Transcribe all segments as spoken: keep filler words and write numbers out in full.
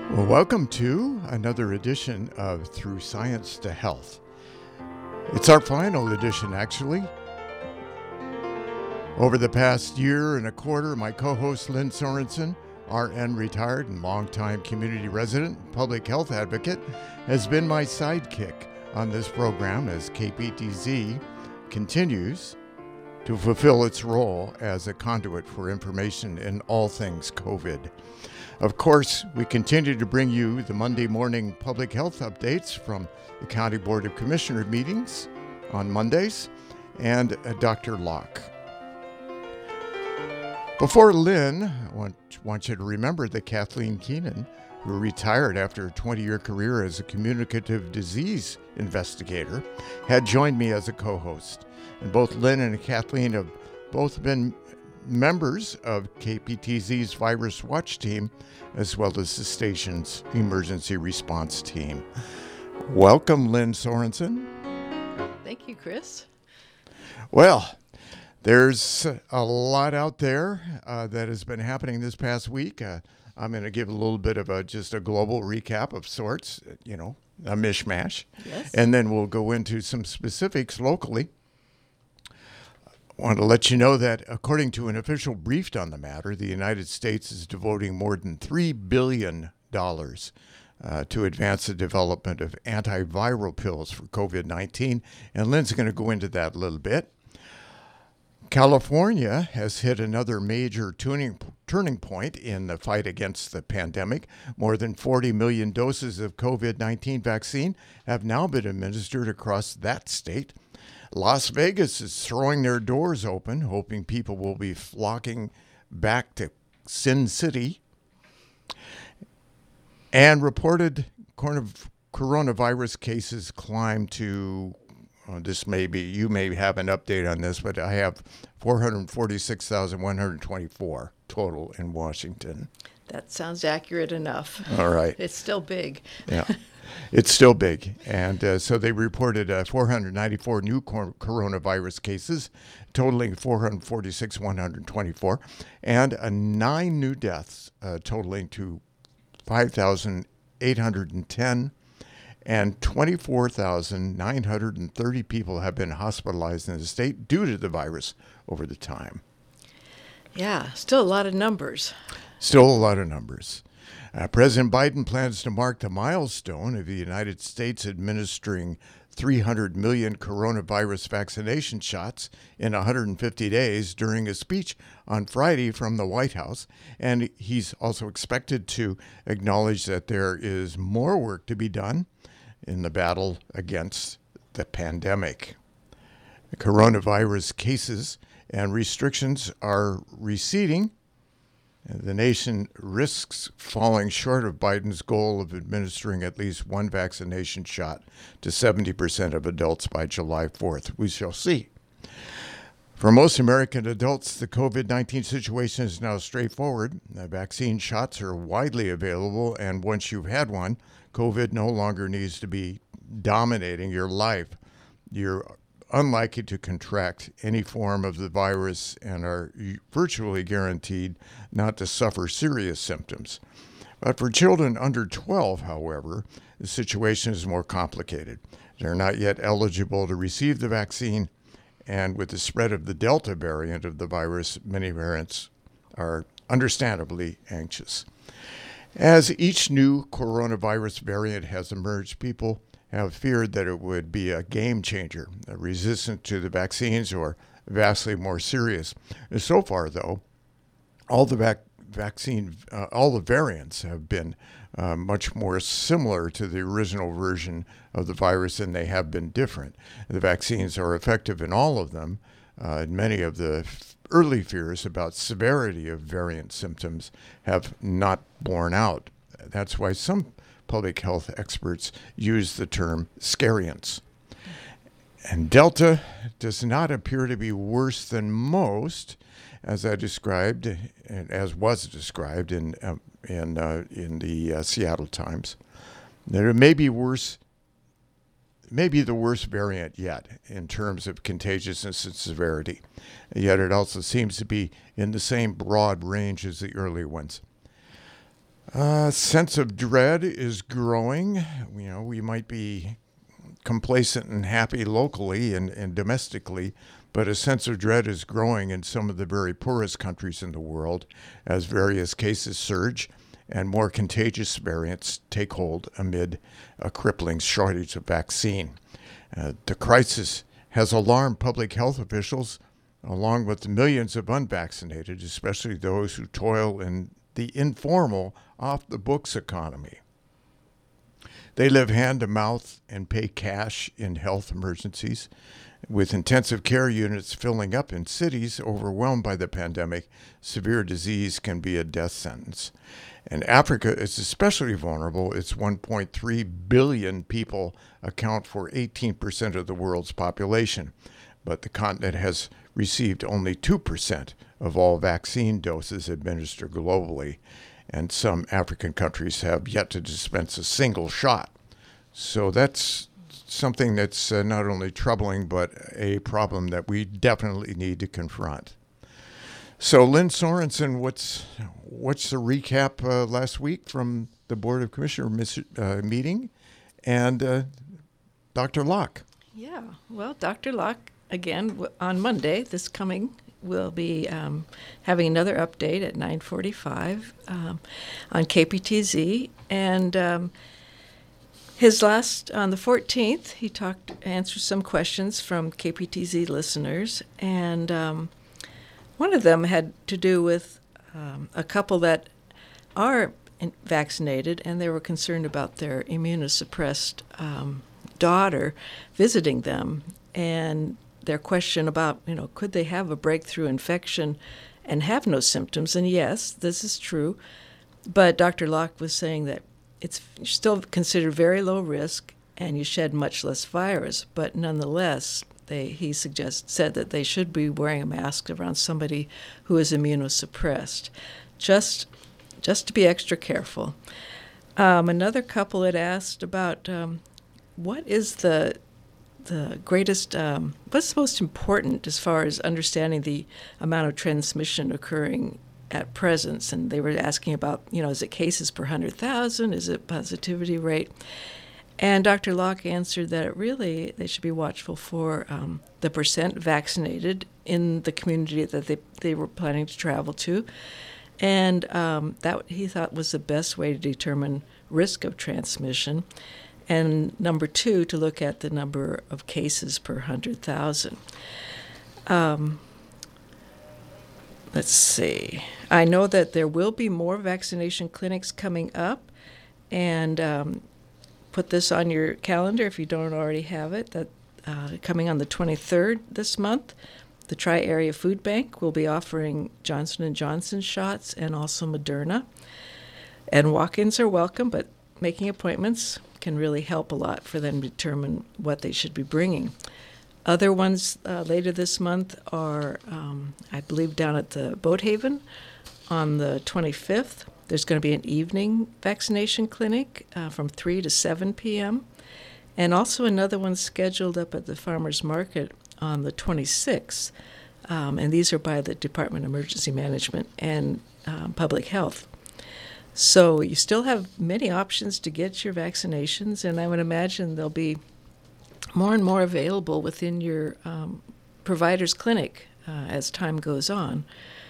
Well, welcome to another edition of Through Science to Health. It's our final edition, actually. Over the past year and a quarter, my co-host Lynn Sorensen, R N retired and longtime community resident, public health advocate, has been my sidekick on this program as K P T Z continues to fulfill its role as a conduit for information in all things COVID. Of course, we continue to bring you the Monday morning public health updates from the County Board of Commissioner meetings on Mondays and uh, Doctor Locke. Before Lynn, I want, want you to remember that Kathleen Keenan, who retired after a twenty-year career as a communicative disease investigator, had joined me as a co-host. And both Lynn and Kathleen have both been members of K P T Z's Virus Watch team, as well as the station's emergency response team. Welcome, Lynn Sorensen. Thank you, Chris. Well, there's a lot out there uh, that has been happening this past week. Uh, I'm going to give a little bit of a just a global recap of sorts, you know, a mishmash. Yes. And then we'll go into some specifics locally. I want to let you know that according to an official briefed on the matter, the United States is devoting more than three billion dollars uh, to advance the development of antiviral pills for COVID nineteen. And Lynn's going to go into that a little bit. California has hit another major tuning, turning point in the fight against the pandemic. More than forty million doses of COVID nineteen vaccine have now been administered across that state. Las Vegas is throwing their doors open, hoping people will be flocking back to Sin City. And reported coronavirus cases climbed to, oh, this may be, you may have an update on this, but I have four hundred forty-six thousand one hundred twenty-four total in Washington. That sounds accurate enough. All right. It's still big. Yeah. It's still big. And uh, so they reported uh, four hundred ninety-four new cor- coronavirus cases, totaling four hundred forty-six thousand one hundred twenty-four, and uh, nine new deaths, uh, totaling to five thousand eight hundred ten, and twenty-four thousand nine hundred thirty people have been hospitalized in the state due to the virus over the time. Yeah, still a lot of numbers. Still a lot of numbers. Uh, President Biden plans to mark the milestone of the United States administering three hundred million coronavirus vaccination shots in one hundred fifty days during a speech on Friday from the White House. And he's also expected to acknowledge that there is more work to be done in the battle against the pandemic. The coronavirus cases and restrictions are receding. The nation risks falling short of Biden's goal of administering at least one vaccination shot to seventy percent of adults by July fourth. We shall see. For most American adults, the COVID nineteen situation is now straightforward. The vaccine shots are widely available, and once you've had one, COVID no longer needs to be dominating your life. You're unlikely to contract any form of the virus and are virtually guaranteed not to suffer serious symptoms. But for children under twelve, however, the situation is more complicated. They're not yet eligible to receive the vaccine, and with the spread of the Delta variant of the virus, many parents are understandably anxious. As each new coronavirus variant has emerged, people have feared that it would be a game changer, resistant to the vaccines or vastly more serious. So far, though, all the vac- vaccine, uh, all the variants have been uh, much more similar to the original version of the virus than they have been different. The vaccines are effective in all of them, uh, and many of the f- early fears about severity of variant symptoms have not borne out. That's why some public health experts use the term scariants. And Delta does not appear to be worse than most, as I described, and as was described in um, in uh, in the uh, Seattle Times. That it may be worse, maybe the worst variant yet in terms of contagiousness and severity. Yet it also seems to be in the same broad range as the early ones. Uh, sense of dread is growing. You know, we might be complacent and happy locally and, and domestically, but a sense of dread is growing in some of the very poorest countries in the world as various cases surge and more contagious variants take hold amid a crippling shortage of vaccine. Uh, the crisis has alarmed public health officials, along with the millions of unvaccinated, especially those who toil in the informal, off-the-books economy. They live hand to mouth and pay cash in health emergencies. With intensive care units filling up in cities overwhelmed by the pandemic, severe disease can be a death sentence. And Africa is especially vulnerable. Its one point three billion people account for eighteen percent of the world's population, but the continent has received only two percent of all vaccine doses administered globally, and some African countries have yet to dispense a single shot. So that's something that's uh, not only troubling, but a problem that we definitely need to confront. So, Lynn Sorensen, what's what's the recap uh, last week from the Board of Commissioners uh, meeting, and uh, Doctor Locke? Yeah, well, Doctor Locke, again, w- on Monday, this coming, will be um, having another update at nine forty-five um, on K P T Z. And um, his last, on the fourteenth, he talked, answered some questions from K P T Z listeners. And um, one of them had to do with um, a couple that are in- vaccinated, and they were concerned about their immunosuppressed um, daughter visiting them. And their question about, you know, could they have a breakthrough infection and have no symptoms? And yes, this is true. But Doctor Locke was saying that it's still considered very low risk and you shed much less virus. But nonetheless, they, he suggest, said that they should be wearing a mask around somebody who is immunosuppressed, just, just to be extra careful. Um, another couple had asked about um, what is the the greatest, um, what's most important as far as understanding the amount of transmission occurring at present? And they were asking about, you know, is it cases per one hundred thousand? Is it positivity rate? And Doctor Locke answered that really they should be watchful for um, the percent vaccinated in the community that they, they were planning to travel to. And um, that he thought was the best way to determine risk of transmission. And number two, to look at the number of cases per one hundred thousand. Um, let's see. I know that there will be more vaccination clinics coming up, and um, put this on your calendar if you don't already have it. That uh, coming on the twenty-third this month, the Tri-Area Food Bank will be offering Johnson and Johnson shots and also Moderna. And walk-ins are welcome, but making appointments can really help a lot for them to determine what they should be bringing. Other ones uh, later this month are, um, I believe, down at the Boathaven on the twenty-fifth. There's going to be an evening vaccination clinic uh, from three to seven p.m. And also another one scheduled up at the Farmers Market on the twenty-sixth. Um, and these are by the Department of Emergency Management and um, Public Health. So you still have many options to get your vaccinations, and I would imagine there'll be more and more available within your um, provider's clinic uh, as time goes on.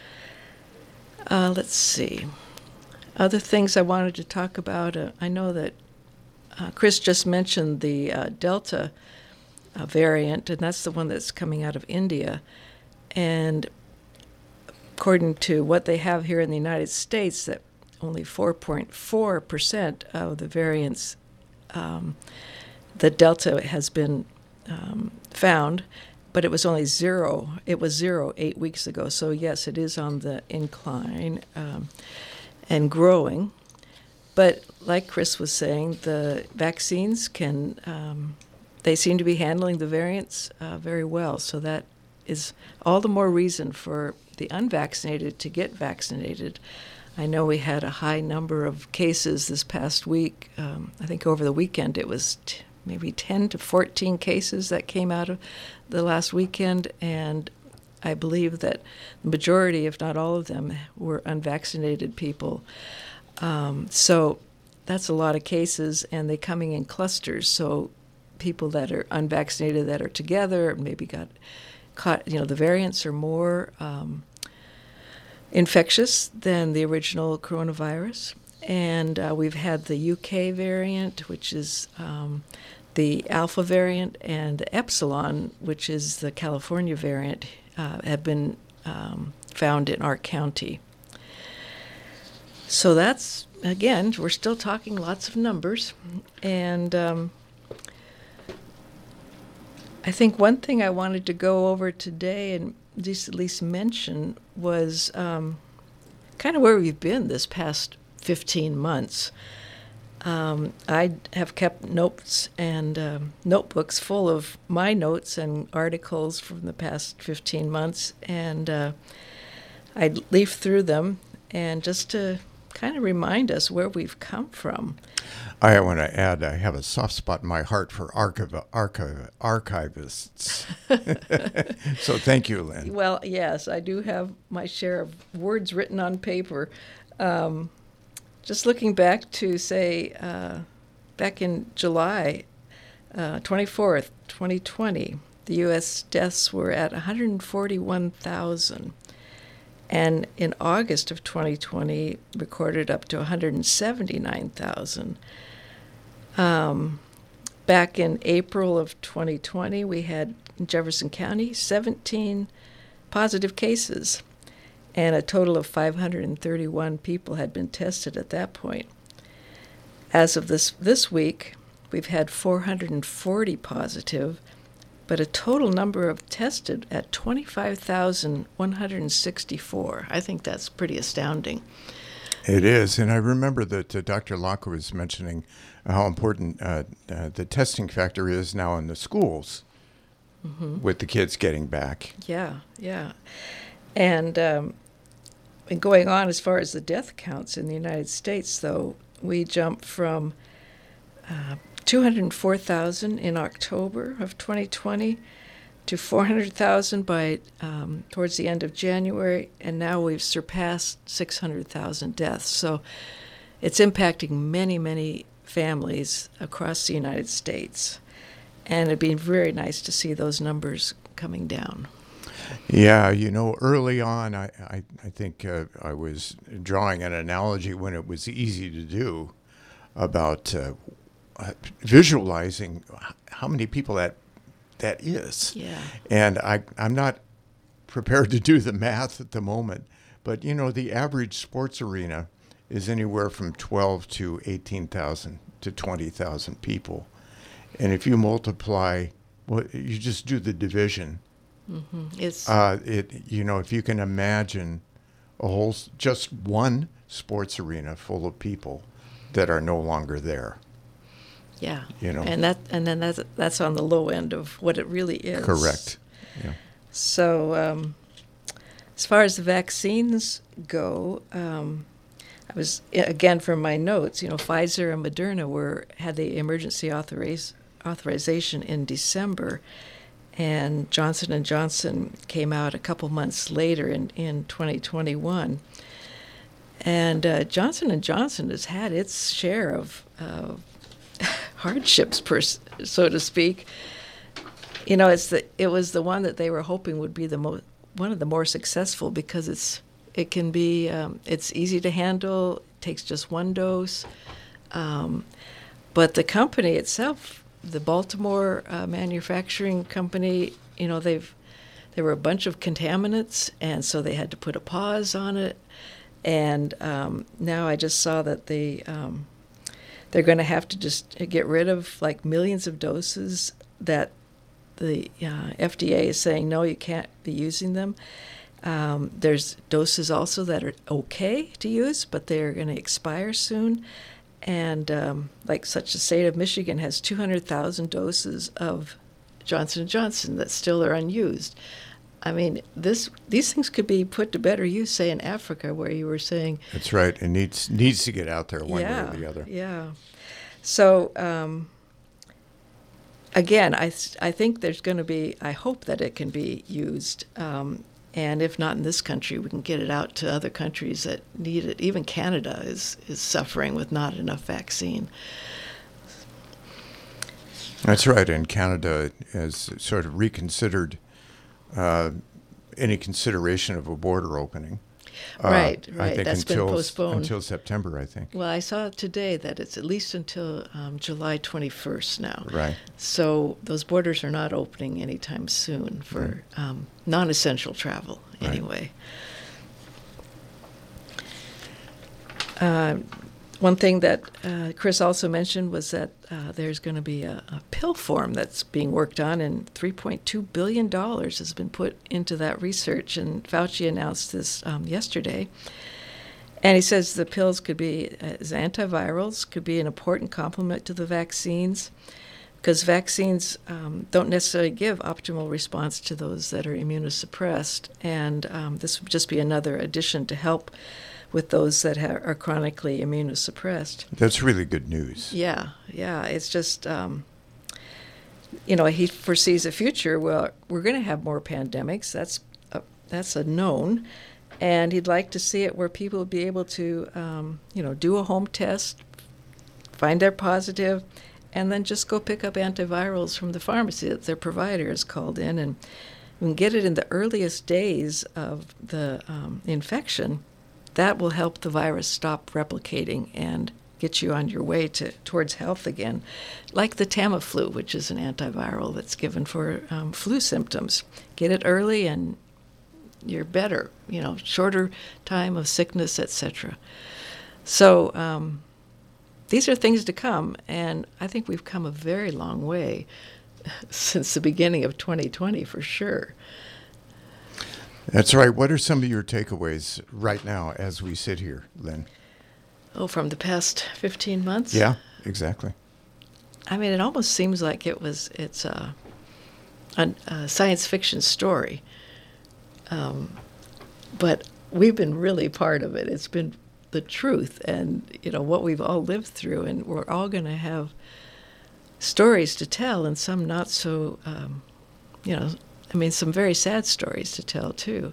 Uh, let's see. Other things I wanted to talk about, uh, I know that uh, Chris just mentioned the uh, Delta uh, variant, and that's the one that's coming out of India. And according to what they have here in the United States, that only four point four percent of the variants, um, the Delta has been um, found, but it was only zero. It was zero eight weeks ago. So yes, it is on the incline um, and growing. But like Chris was saying, the vaccines can, um, they seem to be handling the variants uh, very well. So that is all the more reason for the unvaccinated to get vaccinated. I know we had a high number of cases this past week. Um, I think over the weekend it was t- maybe ten to fourteen cases that came out of the last weekend, and I believe that the majority, if not all of them, were unvaccinated people. Um, so that's a lot of cases, and they're coming in clusters. So people that are unvaccinated that are together maybe got caught, you know, the variants are more um, infectious than the original coronavirus. And uh, we've had the U K variant, which is um, the Alpha variant, and the Epsilon, which is the California variant, uh, have been um, found in our county. So that's, again, we're still talking lots of numbers. And um, I think one thing I wanted to go over today and just at least mention was um, kind of where we've been this past fifteen months. Um, I have kept notes and um, notebooks full of my notes and articles from the past fifteen months, and uh, I'd leaf through them and just to kind of remind us where we've come from. I want to add, I have a soft spot in my heart for archiv- archiv- archivists. So thank you, Lynn. Well, yes, I do have my share of words written on paper. Um, just looking back to, say, uh, back in July uh, twenty-fourth, twenty twenty, the U S deaths were at one hundred forty-one thousand. And in August of twenty twenty, recorded up to one hundred seventy-nine thousand. Um, back in April of twenty twenty, we had in Jefferson County seventeen positive cases, and a total of five hundred thirty-one people had been tested at that point. As of this, this week, we've had four hundred forty positive, but a total number of tested at twenty-five thousand one hundred sixty-four. I think that's pretty astounding. It is, and I remember that uh, Doctor Locke was mentioning how important uh, uh, the testing factor is now in the schools mm-hmm. with the kids getting back. Yeah, yeah. And, um, and going on as far as the death counts in the United States, though, we jumped from uh, two hundred four thousand in October of twenty twenty to four hundred thousand by um, towards the end of January, and now we've surpassed six hundred thousand deaths. So it's impacting many, many families across the United States, and it'd be very nice to see those numbers coming down. Yeah, you know, early on, I, I, I think uh, I was drawing an analogy when it was easy to do about uh, visualizing how many people that that is. Yeah. And I, I'm not prepared to do the math at the moment, but, you know, the average sports arena is anywhere from twelve to eighteen thousand to twenty thousand people. And if you multiply, well, you just do the division. Mm-hmm. It's uh, it, you know, if you can imagine a whole, just one sports arena full of people that are no longer there. Yeah, you know, and that and then that's that's on the low end of what it really is. Correct. Yeah. So, um, as far as the vaccines go, um, I was again from my notes. You know, Pfizer and Moderna were had the emergency authoriz- authorization in December, and Johnson and Johnson came out a couple months later in in twenty twenty-one. And uh, Johnson and Johnson has had its share of uh, hardships, per, so to speak. You know, it's the it was the one that they were hoping would be the mo- one of the more successful because it's it can be um, it's easy to handle. It takes just one dose, um, but the company itself, the Baltimore uh, manufacturing company, you know, they've there were a bunch of contaminants, and so they had to put a pause on it. And um, now I just saw that they um, they're going to have to just get rid of like millions of doses that the uh, F D A is saying no, you can't be using them. Um, there's doses also that are okay to use, but they're going to expire soon. And um, like such the state of Michigan has two hundred thousand doses of Johnson and Johnson that still are unused. I mean, this these things could be put to better use, say, in Africa, where you were saying... That's right. It needs needs to get out there one yeah, way or the other. Yeah. So, um, again, I, I think there's going to be... I hope that it can be used. Um, And if not in this country, we can get it out to other countries that need it. Even Canada is, is suffering with not enough vaccine. That's right. And Canada has sort of reconsidered uh, any consideration of a border opening. Right, uh, right. I think That's until, been postponed. Until September, I think. Well, I saw today that it's at least until um, July twenty-first now. Right. So those borders are not opening anytime soon for right. um, non-essential travel, anyway. Right. Uh, one thing that uh, Chris also mentioned was that uh, there's going to be a, a pill form that's being worked on, and three point two billion dollars has been put into that research. And Fauci announced this um, yesterday. And he says the pills could be, as antivirals, could be an important complement to the vaccines, because vaccines um, don't necessarily give optimal response to those that are immunosuppressed. And um, this would just be another addition to help with those that ha- are chronically immunosuppressed. That's really good news. Yeah, yeah. It's just, um, you know, he foresees a future where we're going to have more pandemics. That's a, that's a known. And he'd like to see it where people would be able to, um, you know, do a home test, find they're positive, and then just go pick up antivirals from the pharmacy that their provider has called in. And we can get it in the earliest days of the um, infection. That will help the virus stop replicating and get you on your way to towards health again, like the Tamiflu, which is an antiviral that's given for um, flu symptoms. Get it early and you're better, you know, shorter time of sickness, et cetera. So um, these are things to come, and I think we've come a very long way since the beginning of twenty twenty, for sure. That's right. What are some of your takeaways right now as we sit here, Lynn? Oh, from the past fifteen months? Yeah, exactly. I mean, it almost seems like it was, it's a, a, a science fiction story. Um, but we've been really part of it. It's been the truth and, you know, what we've all lived through. And we're all going to have stories to tell, and some not so, um, you know, I mean, some very sad stories to tell, too.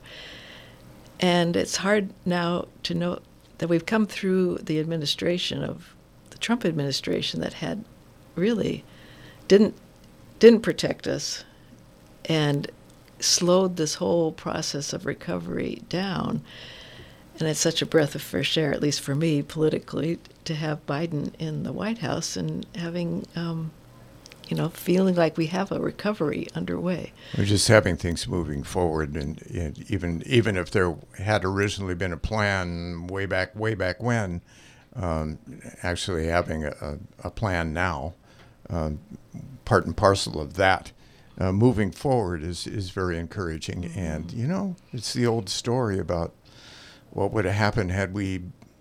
And it's hard now to know that we've come through the administration of the Trump administration that had really didn't didn't protect us and slowed this whole process of recovery down. And it's such a breath of fresh air, at least for me politically, to have Biden in the White House and having, um, you know, feeling like we have a recovery underway. We're just having things moving forward, and, and even even if there had originally been a plan way back, way back when, um, actually having a, a plan now, um, part and parcel of that, uh, moving forward is, is very encouraging. Mm-hmm. And, you know, it's the old story about what would have happened had we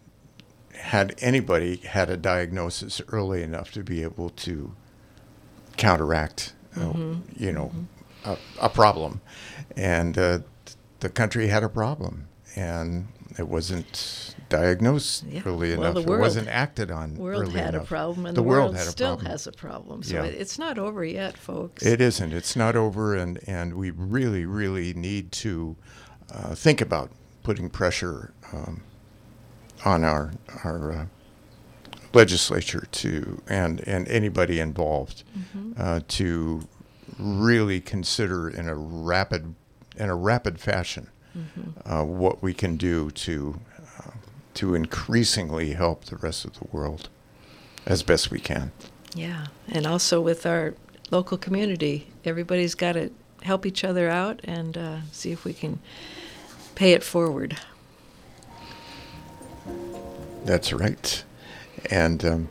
had anybody had a diagnosis early enough to be able to counteract, mm-hmm. uh, you know, mm-hmm. a, a problem. And uh, the country had a problem, and it wasn't diagnosed yeah. early well, enough. World, it wasn't acted on world early had enough. a problem, and the, the world, world had a still problem. has a problem. So yeah. it, it's not over yet, folks. It isn't. It's not over, and, and we really, really need to uh, think about putting pressure um, on our our uh, legislature to and and anybody involved mm-hmm. uh, to really consider in a rapid in a rapid fashion mm-hmm. uh, what we can do to uh, to increasingly help the rest of the world as best we can. Yeah, and also with our local community, everybody's got to help each other out and uh, see if we can pay it forward. That's right. And um,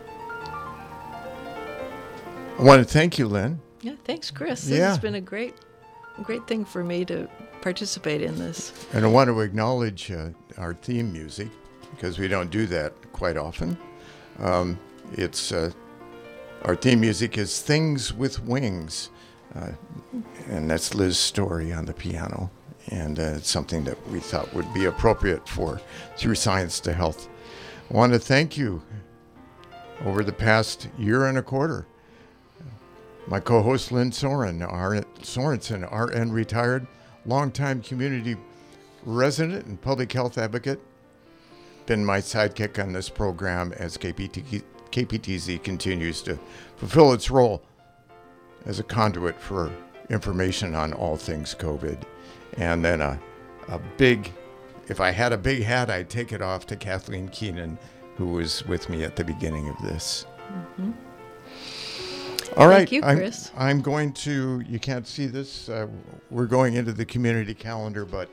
I want to thank you, Lynn. Yeah, thanks, Chris. This yeah. has been a great, great thing for me to participate in this. And I want to acknowledge uh, our theme music, because we don't do that quite often. Um, it's uh, our theme music is Things with Wings, uh, and that's Liz Story on the piano. And uh, it's something that we thought would be appropriate for Through Science to Health. I want to thank you over the past year and a quarter. My co-host Lynn Soren, R- Sorensen, R N retired, longtime community resident and public health advocate, been my sidekick on this program as K P T, K P T Z continues to fulfill its role as a conduit for information on all things COVID. And then a, a big, if I had a big hat, I'd take it off to Kathleen Keenan, who was with me at the beginning of this. Mm-hmm. All right. Thank you, Chris. I'm, I'm going to, you can't see this, uh, we're going into the community calendar, but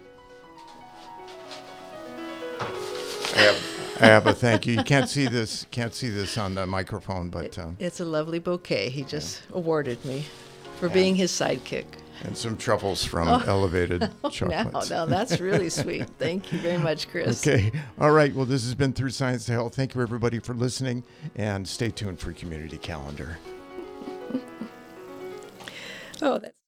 I have, I have a thank you. You can't see this, can't see this on the microphone, but. Um, It's a lovely bouquet he just yeah. awarded me for yeah. being his sidekick. And some truffles from oh. Elevated oh, Chocolates. Now, now, that's really sweet. Thank you very much, Chris. Okay. All right. Well, this has been Through Science to Health. Thank you, everybody, for listening, and stay tuned for Community Calendar. Oh, that's